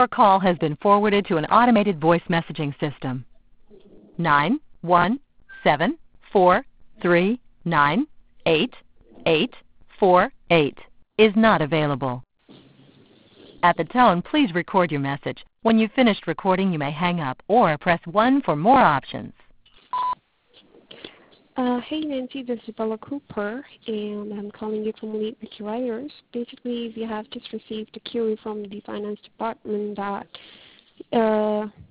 Your call has been forwarded to an automated voice messaging system. 91743988848 is not available. At the tone, please record your message. When you've finished recording, you may hang up or press 1 for more options. Hey Nancy, this is Bella Cooper, and I'm calling you from Lead Wiki Writers. Basically, we have just received a query from the finance department that